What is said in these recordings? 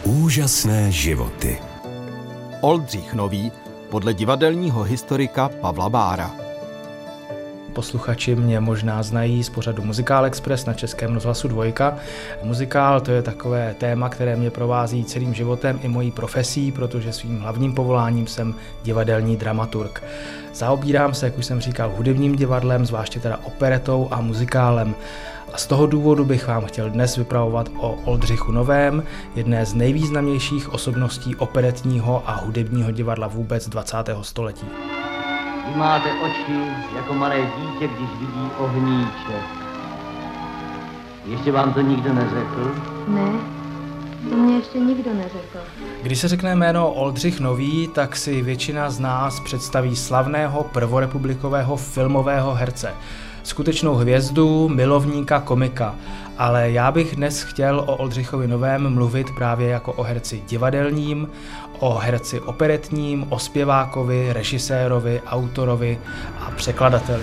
Úžasné životy. Oldřich Nový podle divadelního historika Pavla Bára. Posluchači mě možná znají z pořadu Muzikál Express na Českém rozhlasu 2. Muzikál to je takové téma, které mě provází celým životem i mojí profesí, protože svým hlavním povoláním jsem divadelní dramaturg. Zaobírám se, jak už jsem říkal, hudebním divadlem, zvláště teda operetou a muzikálem. A z toho důvodu bych vám chtěl dnes vypravovat o Oldřichu Novém, jedné z nejvýznamnějších osobností operetního a hudebního divadla vůbec 20. století. Vy máte oči jako malé dítě, když vidí ohníček. Ještě vám to nikdo neřekl? Ne, to mě ještě nikdo neřekl. Když se řekne jméno Oldřich Nový, tak si většina z nás představí slavného prvorepublikového filmového herce. Skutečnou hvězdu, milovníka, komika. Ale já bych dnes chtěl o Oldřichovi Novém mluvit právě jako o herci divadelním, o herci operetním, o zpěvákovi, režisérovi, autorovi a překladateli.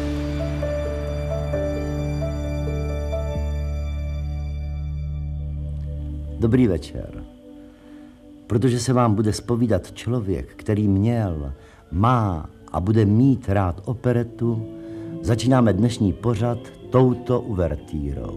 Dobrý večer. Protože se vám bude zpovídat člověk, který měl, má a bude mít rád operetu, začínáme dnešní pořad touto uvertírou.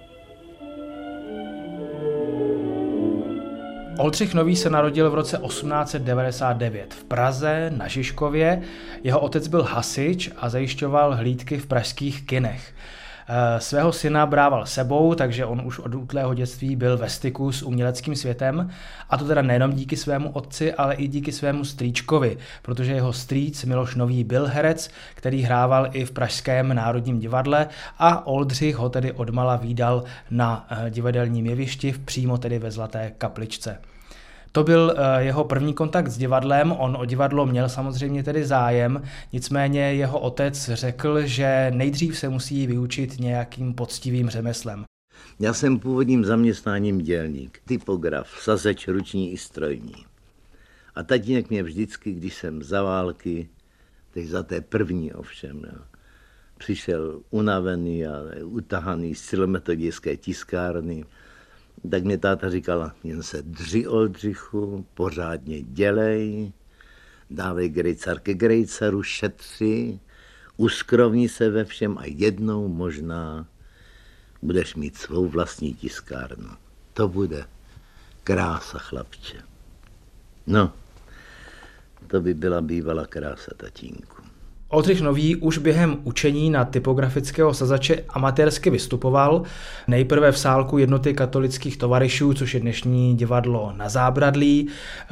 Oldřich Nový se narodil v roce 1899 v Praze na Žižkově. Jeho otec byl hasič a zajišťoval hlídky v pražských kinech. Svého syna brával sebou, takže on už od útlého dětství byl ve styku s uměleckým světem, a to teda nejenom díky svému otci, ale i díky svému strýčkovi, protože jeho strýc Miloš Nový byl herec, který hrával i v Pražském národním divadle a Oldřich ho tedy odmala vídal na divadelním jevišti, přímo tedy ve Zlaté kapličce. To byl jeho první kontakt s divadlem, on o divadlo měl samozřejmě tedy zájem, nicméně jeho otec řekl, že nejdřív se musí vyučit nějakým poctivým řemeslem. Já jsem původním zaměstnáním dělník, typograf, sazeč ruční i strojní. A tatínek mě vždycky, když jsem za války, teď za té první ovšem, přišel unavený a utahaný z celometodijské tiskárny, tak mě táta říkala, jen se dři, Oldřichu, pořádně dělej, dávej grejcar ke grejcaru, šetři, uskrovni se ve všem a jednou možná budeš mít svou vlastní tiskárnu. To bude krása, chlapče. No, to by byla bývala krása, tatínku. Oldřich Nový už během učení na typografického sazače amatérsky vystupoval, nejprve v sálku Jednoty katolických tovaryšů, což je dnešní divadlo Na Zábradlí,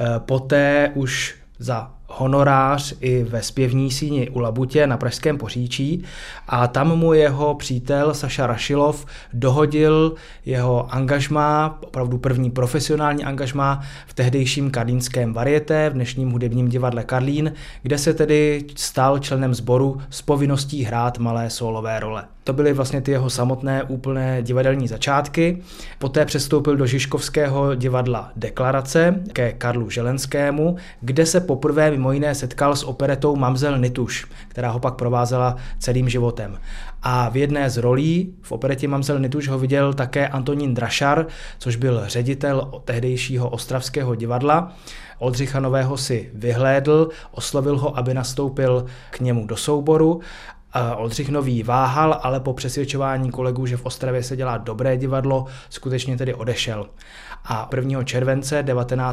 poté už za honorář i ve zpěvní síni u Labutě na pražském Poříčí, a tam mu jeho přítel Saša Rašilov dohodil jeho angažmá, opravdu první profesionální angažmá v tehdejším karlínském varieté, v dnešním hudebním divadle Karlín, kde se tedy stal členem sboru s povinností hrát malé sólové role. To byly vlastně ty jeho samotné úplné divadelní začátky. Poté přestoupil do žižkovského divadla Deklarace ke Karlu Želenskému, kde se poprvé mimo jiné setkal s operetou Mamzel Nituš, která ho pak provázela celým životem. A v jedné z rolí v operetě Mamzel Nituš ho viděl také Antonín Drašar, což byl ředitel tehdejšího ostravského divadla. Oldřicha Nového si vyhlédl, oslovil ho, aby nastoupil k němu do souboru. Oldřich Nový váhal, ale po přesvědčování kolegů, že v Ostravě se dělá dobré divadlo, skutečně tedy odešel. A 1. července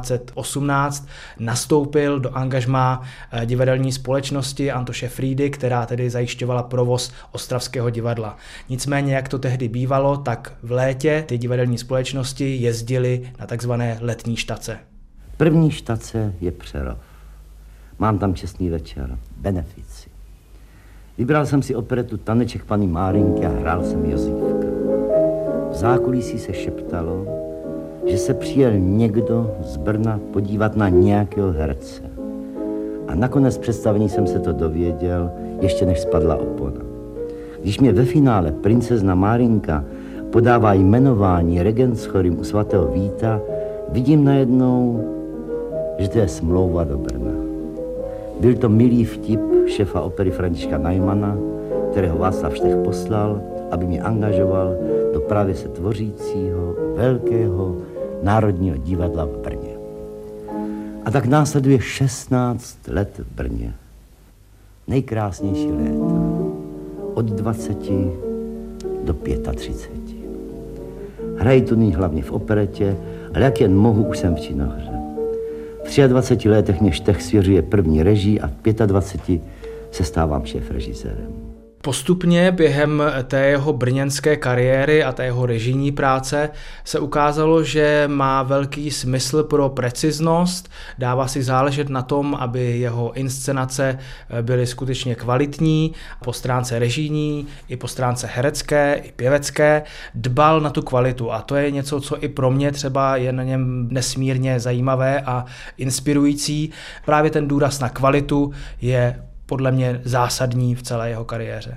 1918 nastoupil do angažmá divadelní společnosti Antoše Frýdy, která tedy zajišťovala provoz ostravského divadla. Nicméně, jak to tehdy bývalo, tak v létě ty divadelní společnosti jezdily na takzvané letní štace. První štace je Přerov. Mám tam čestný večer, benefici. Vybral jsem si operetu Taneček Panny Márinky a hrál jsem Jozífka. V zákulisí se šeptalo, že se přijel někdo z Brna podívat na nějakého herce. A nakonec představení jsem se to dověděl, ještě než spadla opona. Když mě ve finále princezna Márinka podává jmenování regent s chorým u svatého Víta, vidím najednou, že to je smlouva do Brna. Byl to milý vtip šéfa opery Františka Najmana, kterého Václav Štech poslal, aby mě angažoval do právě se tvořícího velkého Národního divadla v Brně. A tak následuje 16 let v Brně. Nejkrásnější léta. Od 20 do 35. Hrají tu hlavně v operetě, ale jak jen mohu, už jsem v činohře. V 23 letech mě Štech svěřuje první režii a v 25 se stávám šéfrežisérem. Postupně během té jeho brněnské kariéry a té jeho režijní práce se ukázalo, že má velký smysl pro preciznost, dává si záležet na tom, aby jeho inscenace byly skutečně kvalitní, po stránce režijní, i po stránce herecké, i pěvecké, dbal na tu kvalitu a to je něco, co i pro mě třeba je na něm nesmírně zajímavé a inspirující. Právě ten důraz na kvalitu je podle mě zásadní v celé jeho kariéře.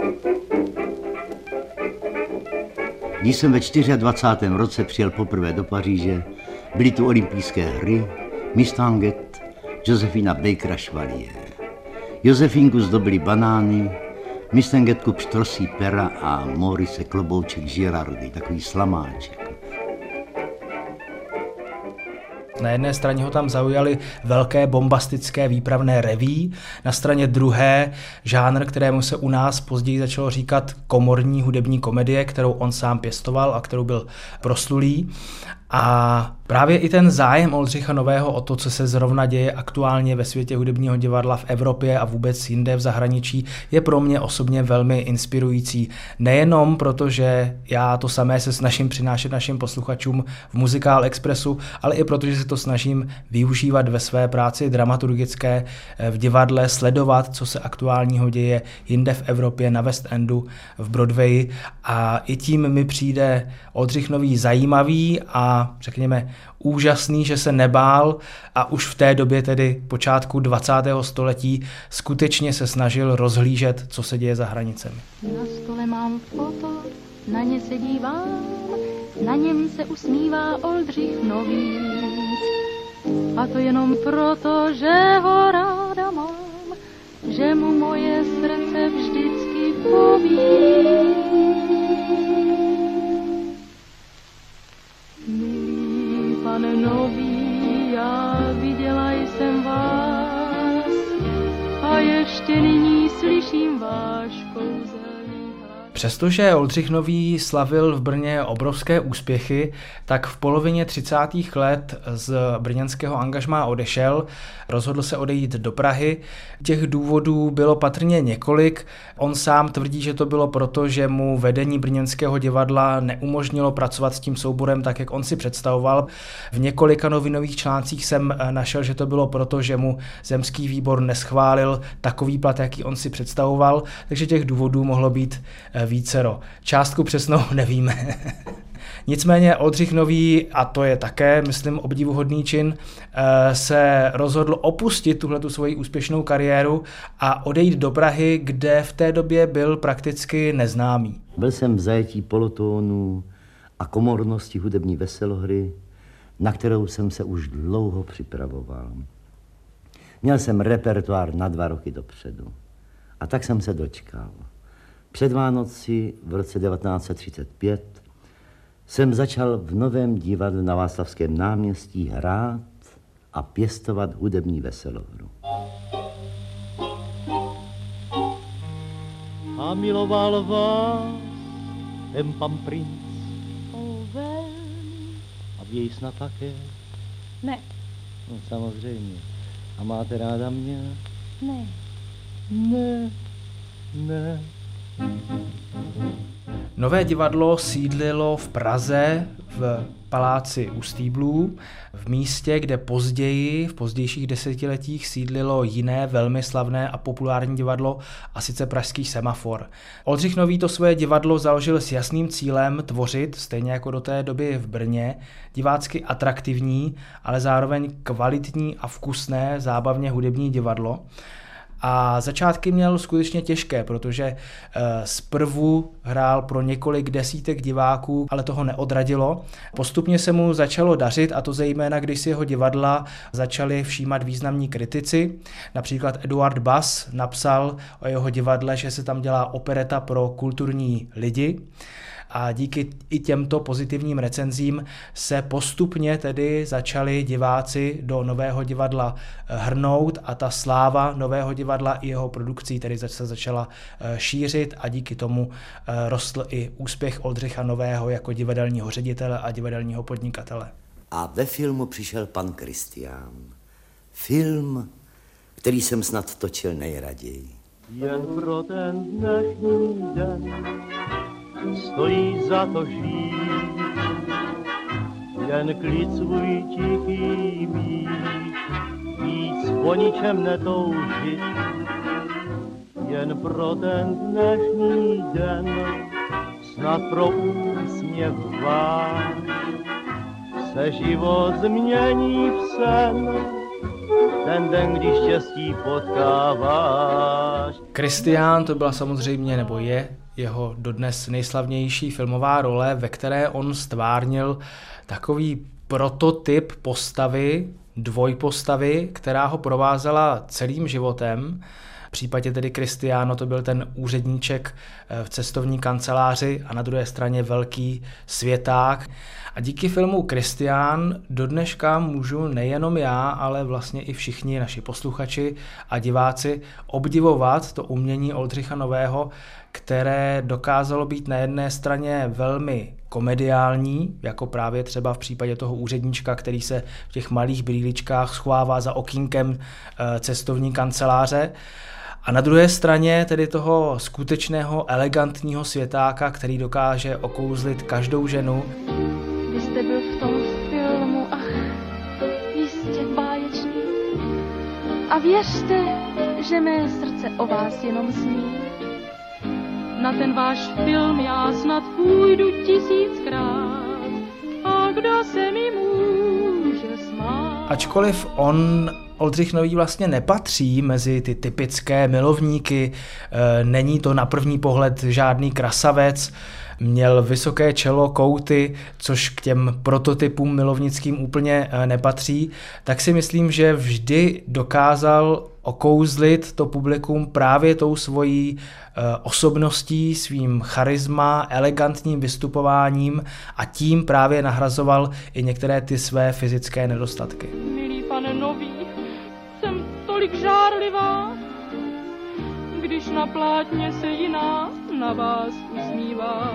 Když jsem ve 24. roce přijel poprvé do Paříže, byly tu olympijské hry, Miss Tanguette, Josefina Baker-Chevalier. Josefínku zdobily banány, Miss Tanguetteku pštrosí pera a Maurice klobouček Girardy, takový slamáček. Na jedné straně ho tam zaujaly velké bombastické výpravné reví, na straně druhé žánr, kterému se u nás později začalo říkat komorní hudební komedie, kterou on sám pěstoval a kterou byl proslulý. A právě i ten zájem Oldřicha Nového o to, co se zrovna děje aktuálně ve světě hudebního divadla v Evropě a vůbec jinde v zahraničí, je pro mě osobně velmi inspirující. Nejenom proto, že já to samé se snažím přinášet našim posluchačům v Muzikál Expressu, ale i proto, že se to snažím využívat ve své práci dramaturgické v divadle, sledovat, co se aktuálního děje jinde v Evropě, na West Endu, v Broadwayi a i tím mi přijde Oldřich Nový zajímavý a řekněme úžasný, že se nebál a už v té době, tedy počátku 20. století, skutečně se snažil rozhlížet, co se děje za hranicemi. Na stole mám foto, na ně se dívám, na něm se usmívá Oldřich Nový. A to jenom proto, že ho ráda mám, že mu moje srdce vždycky poví. Pane Nový, já viděla jsem vás a ještě nyní slyším váš kouzelný hlas. Přestože Oldřich Nový slavil v Brně obrovské úspěchy, tak v polovině 30. let z brněnského angažmá odešel, rozhodl se odejít do Prahy. Těch důvodů bylo patrně několik. On sám tvrdí, že to bylo proto, že mu vedení brněnského divadla neumožnilo pracovat s tím souborem tak, jak on si představoval. V několika novinových článcích jsem našel, že to bylo proto, že mu zemský výbor neschválil takový plat, jaký on si představoval, takže těch důvodů mohlo být vícero. Částku přesnou nevíme. Nicméně Oldřich Nový, a to je také, myslím, obdivuhodný čin, se rozhodl opustit tuhletu svoji úspěšnou kariéru a odejít do Prahy, kde v té době byl prakticky neznámý. Byl jsem v zajetí polotónů a komornosti hudební veselohry, na kterou jsem se už dlouho připravoval. Měl jsem repertoár na 2 roky dopředu. A tak jsem se dočkal. Před Vánoci v roce 1935 jsem začal v Novém divadle na Václavském náměstí hrát a pěstovat hudební veselohru. A miloval vás ten pan princ. A vy jej snad také? Ne. No, samozřejmě. A máte ráda mě? Ne. Ne. Ne. Nové divadlo sídlilo v Praze v paláci u Stýblů, v místě, kde později, v pozdějších desetiletích sídlilo jiné velmi slavné a populární divadlo, a sice Pražský Semafor. Oldřich Nový to svoje divadlo založil s jasným cílem tvořit, stejně jako do té doby v Brně, divácky atraktivní, ale zároveň kvalitní a vkusné zábavně hudební divadlo. A začátky měl skutečně těžké, protože zprvu hrál pro několik desítek diváků, ale toho neodradilo. Postupně se mu začalo dařit, a to zejména, když si jeho divadla začali všímat významní kritici. Například Eduard Bass napsal o jeho divadle, že se tam dělá opereta pro kulturní lidi. a díky i těmto pozitivním recenzím se postupně tedy začali diváci do Nového divadla hrnout a ta sláva Nového divadla i jeho produkcí tedy se začala šířit a díky tomu rostl i úspěch Oldřicha Nového jako divadelního ředitele a divadelního podnikatele. A ve filmu přišel pan Kristián. Film, který jsem snad točil nejraději. Jen pro ten dnešní den stojí za to žít, jen klid svůj tichý mít, víc po ničem netoužit. Jen pro ten dnešní den, snad pro úsměv váš, se život změní v sen, ten den, když štěstí potkáváš. Kristián to byla samozřejmě, nebo je jeho dodnes nejslavnější filmová role, ve které on stvárnil takový prototyp postavy, dvojpostavy, která ho provázela celým životem. V případě tedy Kristiáno to byl ten úředníček v cestovní kanceláři a na druhé straně velký světák. A díky filmu Kristián do dneška můžu nejenom já, ale vlastně i všichni naši posluchači a diváci obdivovat to umění Oldřicha Nového, které dokázalo být na jedné straně velmi komediální, jako právě třeba v případě toho úředníčka, který se v těch malých brýličkách schovává za okýnkem cestovní kanceláře, a na druhé straně tedy toho skutečného elegantního světáka, který dokáže okouzlit každou ženu. Vy jste byl v tom filmu, jistě báječný. A věřte, že mé srdce o vás jenom sní. Na ten váš film já snad půjdu 1000krát. A kdo se mi může smát? Ačkoliv Oldřich Nový vlastně nepatří mezi ty typické milovníky, není to na první pohled žádný krasavec, měl vysoké čelo, kouty, což k těm prototypům milovnickým úplně nepatří, tak si myslím, že vždy dokázal okouzlit to publikum právě tou svojí osobností, svým charisma, elegantním vystupováním a tím právě nahrazoval i některé ty své fyzické nedostatky. Milý pane Nový, jsem tolik žárlivá, když na plátně se jiná na vás usmívá.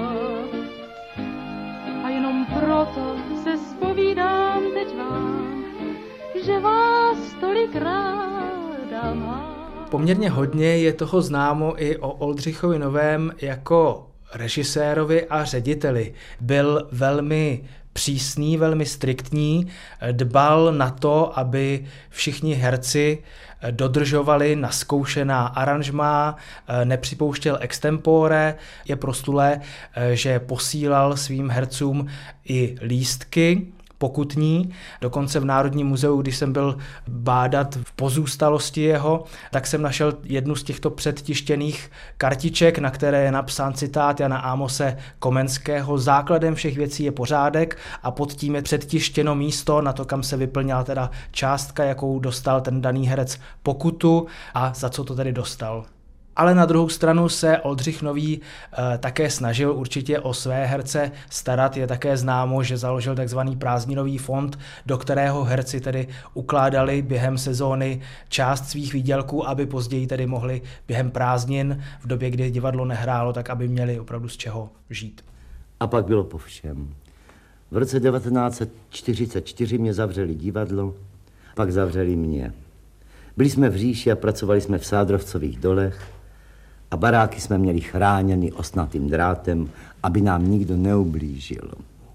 A jenom proto se zpovídám teď vám, že vás tolik ráda mám. Poměrně hodně je toho známo i o Oldřichovi Novém jako režisérovi a řediteli. Byl velmi přísný, velmi striktní, dbal na to, aby všichni herci dodržovali naskoušená aranžmá, nepřipouštěl extempore. Je proslulé, že posílal svým hercům i lístky pokutní. Dokonce v Národním muzeu, když jsem byl bádat v pozůstalosti jeho, tak jsem našel jednu z těchto předtištěných kartiček, na které je napsán citát Jana Ámose Komenského: základem všech věcí je pořádek, a pod tím je předtištěno místo na to, kam se vyplnila teda částka, jakou dostal ten daný herec pokutu a za co to tedy dostal. Ale na druhou stranu se Oldřich Nový také snažil určitě o své herce starat. Je také známo, že založil takzvaný prázdninový fond, do kterého herci tedy ukládali během sezóny část svých výdělků, aby později tedy mohli během prázdnin, v době, kdy divadlo nehrálo, tak aby měli opravdu z čeho žít. A pak bylo po všem. V roce 1944 mě zavřeli divadlo, pak zavřeli mě. Byli jsme v říši a pracovali jsme v Sádrovcových dolech a baráky jsme měli chráněny ostnatým drátem, aby nám nikdo neublížil.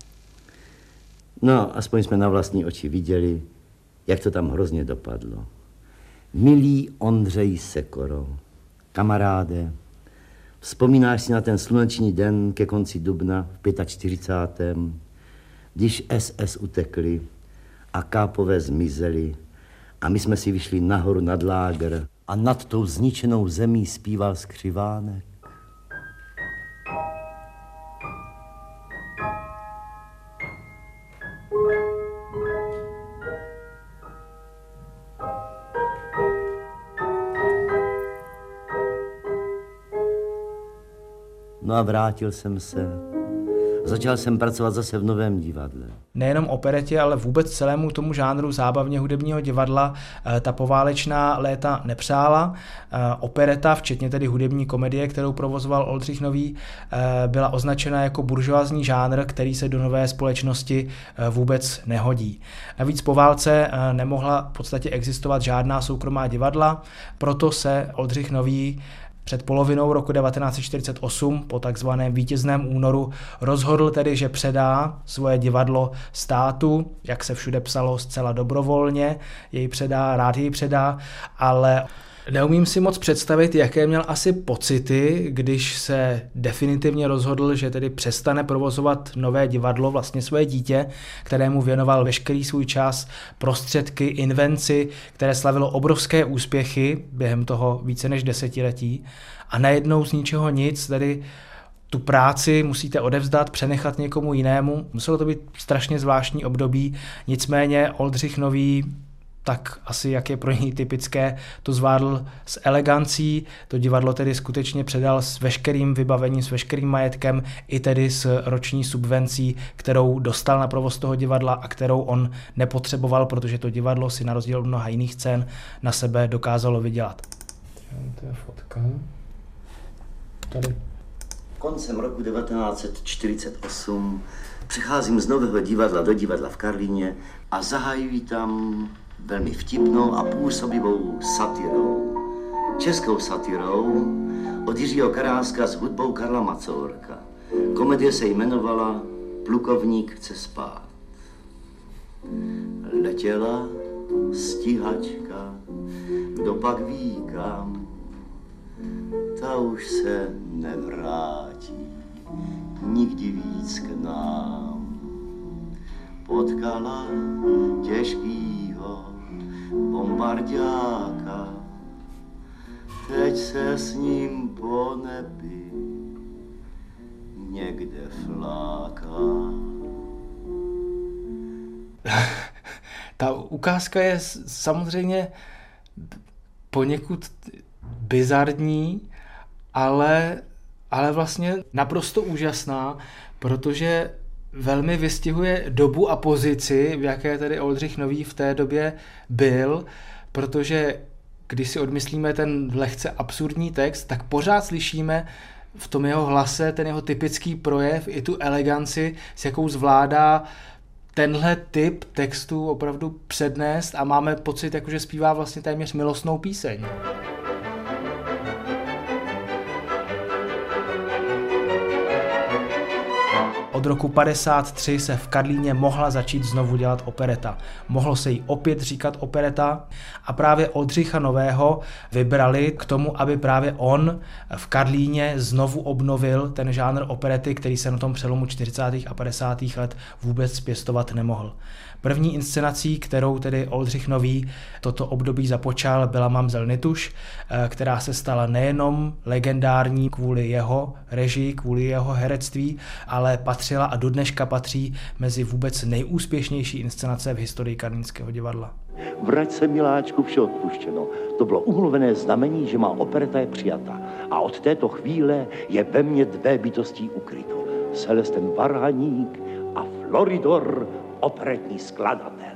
No, aspoň jsme na vlastní oči viděli, jak to tam hrozně dopadlo. Milý Ondřej Sekoro, kamaráde, vzpomínáš si na ten sluneční den ke konci dubna v 45., když SS utekli a kápové zmizeli a my jsme si vyšli nahoru nad lágr a nad tou zničenou zemí zpíval skřivánek. No a vrátil jsem se začal jsem pracovat zase v Novém divadle. Nejenom operetě, ale vůbec celému tomu žánru zábavně hudebního divadla ta poválečná léta nepřála. Opereta, včetně tedy hudební komedie, kterou provozoval Oldřich Nový, byla označena jako buržoazní žánr, který se do nové společnosti vůbec nehodí. Navíc po válce nemohla v podstatě existovat žádná soukromá divadla, proto se Oldřich Nový před polovinou roku 1948 po takzvaném vítězném únoru rozhodl tedy, že předá svoje divadlo státu, jak se všude psalo, zcela dobrovolně, rád jej předá, ale neumím si moc představit, jaké měl asi pocity, když se definitivně rozhodl, že tedy přestane provozovat nové divadlo, vlastně svoje dítě, kterému věnoval veškerý svůj čas, prostředky, invenci, které slavilo obrovské úspěchy během toho více než desetiletí. A najednou z ničeho nic, tedy tu práci musíte odevzdat, přenechat někomu jinému. Muselo to být strašně zvláštní období, nicméně Oldřich Nový, tak asi jak je pro něj typické, to zvládl s elegancí, to divadlo tedy skutečně předal s veškerým vybavením, s veškerým majetkem, i tedy s roční subvencí, kterou dostal na provoz toho divadla a kterou on nepotřeboval, protože to divadlo si na rozdíl od mnoha jiných cen na sebe dokázalo vydělat. To je fotka. Tady. Koncem roku 1948 přicházím z Nového divadla do divadla v Karlíně a zahajují tam velmi vtipnou a působivou satirou. Českou satirou od Jiřího Karáska s hudbou Karla Macourka. Komedie se jmenovala Plukovník chce spát. Letěla stíhačka, kdo pak ví kam, ta už se nevrátí nikdy víc k nám. Potkala těžkýho bombardáka, teď se s ním po nebi někde fláká. Ta ukázka je samozřejmě poněkud bizarní, ale vlastně naprosto úžasná, protože velmi vystihuje dobu a pozici, v jaké tedy Oldřich Nový v té době byl, protože když si odmyslíme ten lehce absurdní text, tak pořád slyšíme v tom jeho hlase ten jeho typický projev i tu eleganci, s jakou zvládá tenhle typ textu opravdu přednést a máme pocit, jakože zpívá vlastně téměř milostnou píseň. Od roku 1953 se v Karlíně mohla začít znovu dělat opereta. Mohlo se jí opět říkat opereta a právě Oldřicha Nového vybrali k tomu, aby právě on v Karlíně znovu obnovil ten žánr operety, který se na tom přelomu 40. a 50. let vůbec pěstovat nemohl. První inscenací, kterou tedy Oldřich Nový toto období započal, byla Mamzel Nituš, která se stala nejenom legendární kvůli jeho režii, kvůli jeho herectví, ale patřila a dodneška patří mezi vůbec nejúspěšnější inscenace v historii karlínského divadla. Vrať se, miláčku, vše odpuštěno. To bylo umluvené znamení, že má opereta je přijata. A od této chvíle je ve mně dvě bytostí ukryto. Celesten Varhaník a Floridor, operetní skladatel.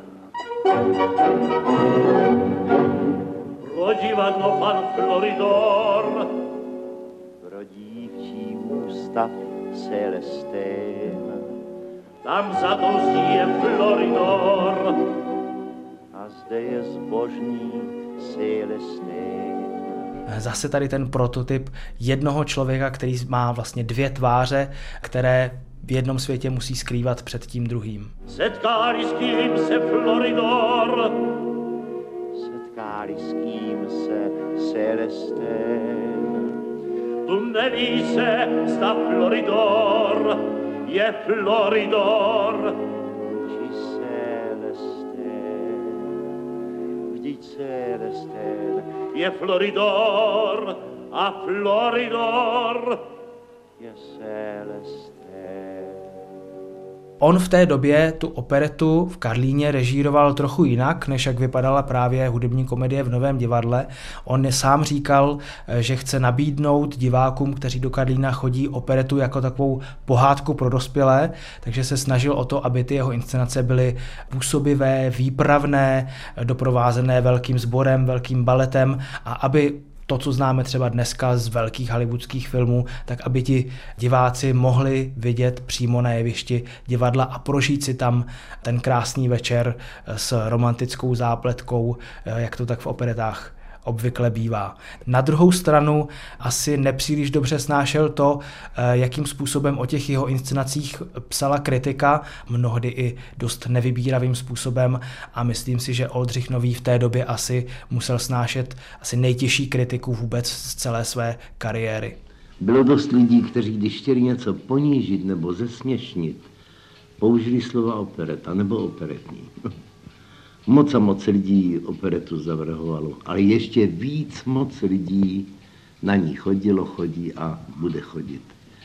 Pro divadlo pan Floridor. Pro dívčí ústav Celestén. Tam za to je Floridor. A zde je zbožný Celestén. Zase tady ten prototyp jednoho člověka, který má vlastně dvě tváře, které v jednom světě musí skrývat před tím druhým. Setkali s kým se Floridor. Setkali s kým se Celestén. Tu neví se, zda Floridor je Floridor. Či Celestén. Vždyť Celestén je Floridor a Floridor je Celestén. On v té době tu operetu v Karlíně režíroval trochu jinak, než jak vypadala právě hudební komedie v Novém divadle. On sám říkal, že chce nabídnout divákům, kteří do Karlína chodí, operetu jako takovou pohádku pro dospělé, takže se snažil o to, aby ty jeho inscenace byly působivé, výpravné, doprovázené velkým sborem, velkým baletem a aby to, co známe třeba dneska z velkých hollywoodských filmů, tak aby ti diváci mohli vidět přímo na jevišti divadla a prožít si tam ten krásný večer s romantickou zápletkou, jak to tak v operetách obvykle bývá. Na druhou stranu asi nepříliš dobře snášel to, jakým způsobem o těch jeho inscenacích psala kritika, mnohdy i dost nevybíravým způsobem a myslím si, že Oldřich Nový v té době asi musel snášet asi nejtěžší kritiku vůbec z celé své kariéry. Bylo dost lidí, kteří když chtěli něco ponížit nebo zesměšnit, použili slova opereta nebo operetní. Moc a moc lidí operetu zavrhovalo, ale ještě víc moc lidí na ní chodilo, chodí a bude chodit.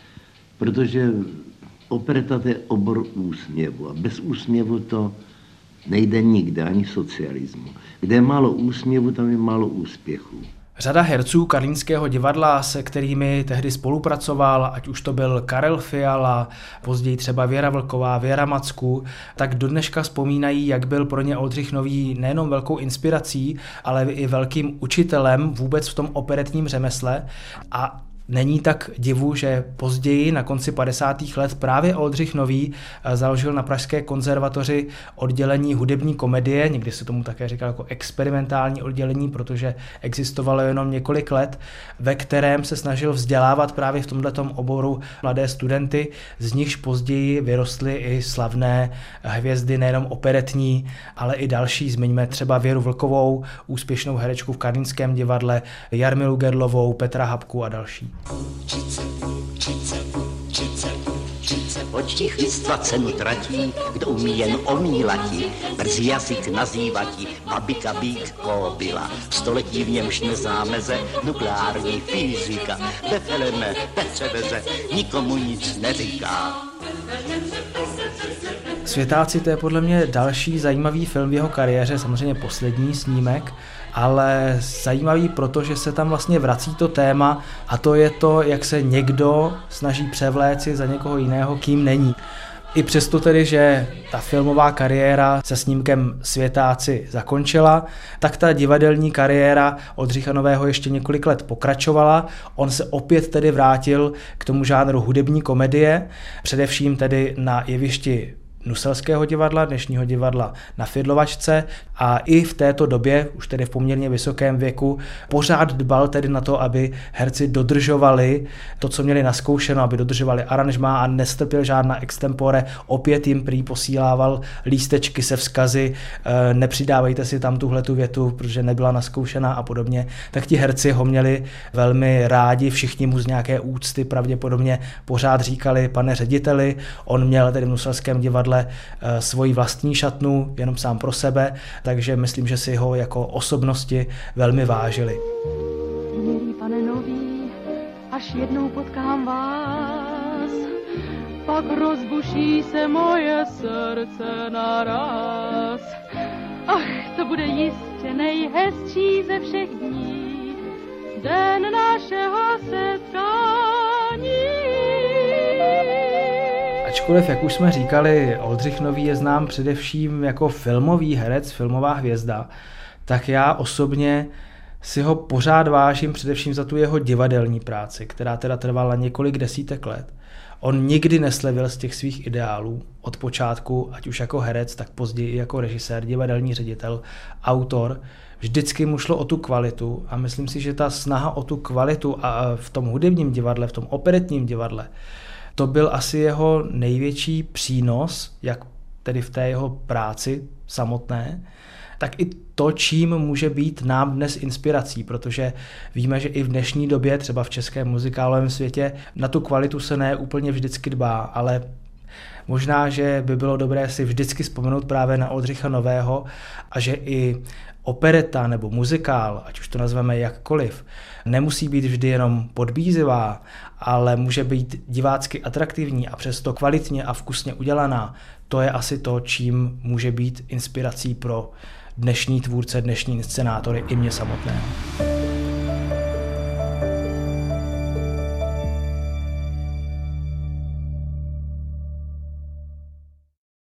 Protože opereta to je obor úsměvu a bez úsměvu to nejde nikde, ani v socialismu. Kde je málo úsměvu, tam je málo úspěchů. Řada herců Karlínského divadla, se kterými tehdy spolupracoval, ať už to byl Karel Fiala, později třeba Věra Vlková, Věra Macku, tak do dneška vzpomínají, jak byl pro ně Oldřich Nový nejenom velkou inspirací, ale i velkým učitelem vůbec v tom operetním řemesle. A není tak divu, že později, na konci 50. let, právě Oldřich Nový založil na Pražské konzervatoři oddělení hudební komedie, někdy se tomu také říkal jako experimentální oddělení, protože existovalo jenom několik let, ve kterém se snažil vzdělávat právě v tomhletom oboru mladé studenty, z nichž později vyrostly i slavné hvězdy, nejenom operetní, ale i další. Zmiňme třeba Věru Vlkovou, úspěšnou herečku v Karlínském divadle, Jarmilu Gerlovou, Petra Habku a další. Očích listva cenu tratí, kdo umí jen omílatí, brzy jazyk nazývatí, babika býk kobila, století v němž nezámeze, nukleární fyzika, befeleme, Petřeveze, nikomu nic neříká. Světáci, to je podle mě další zajímavý film v jeho kariéře, samozřejmě poslední snímek, ale zajímavý, protože se tam vlastně vrací to téma a to je to, jak se někdo snaží převléci za někoho jiného, kým není. I přesto tedy, že ta filmová kariéra se snímkem Světáci zakončila, tak ta divadelní kariéra Oldřicha Nového ještě několik let pokračovala. On se opět tedy vrátil k tomu žánru hudební komedie, především tedy na jevišti Nuselského divadla, dnešního divadla Na Fidlovačce, a i v této době, už tedy v poměrně vysokém věku, pořád dbal tedy na to, aby herci dodržovali to, co měli naskoušeno, aby dodržovali aranžmá a nestrpěl žádná extempore. Opět jim prý posílával lístečky se vzkazy, nepřidávejte si tam tuhletu větu, protože nebyla naskoušená a podobně. Tak ti herci ho měli velmi rádi, všichni mu z nějaké úcty pravděpodobně pořád říkali pane řediteli. On měl tedy v Nuselském divadle svoji vlastní šatnu, jenom sám pro sebe, takže myslím, že si ho jako osobnosti velmi vážili. Milý pane Nový, až jednou potkám vás, pak rozbuší se moje srdce naraz. Ach, to bude jistě nejhezčí ze všech dní, den našeho setkání. Ačkoliv, jak už jsme říkali, Oldřich Nový je znám především jako filmový herec, filmová hvězda, tak já osobně si ho pořád vážím především za tu jeho divadelní práci, která teda trvala několik desítek let. On nikdy neslevil z těch svých ideálů od počátku, ať už jako herec, tak později jako režisér, divadelní ředitel, autor. Vždycky mu šlo o tu kvalitu a myslím si, že ta snaha o tu kvalitu a v tom hudebním divadle, v tom operetním divadle, to byl asi jeho největší přínos, jak tedy v té jeho práci samotné, tak i to, čím může být nám dnes inspirací, protože víme, že i v dnešní době, třeba v českém muzikálovém světě, na tu kvalitu se ne úplně vždycky dbá, ale Možná, že by bylo dobré si vždycky vzpomenout právě na Oldřicha Nového a že i opereta nebo muzikál, ať už to nazveme jakkoliv, nemusí být vždy jenom podbízivá, ale může být divácky atraktivní a přesto kvalitně a vkusně udělaná. To je asi to, čím může být inspirací pro dnešní tvůrce, dnešní inscenátory i mě samotného.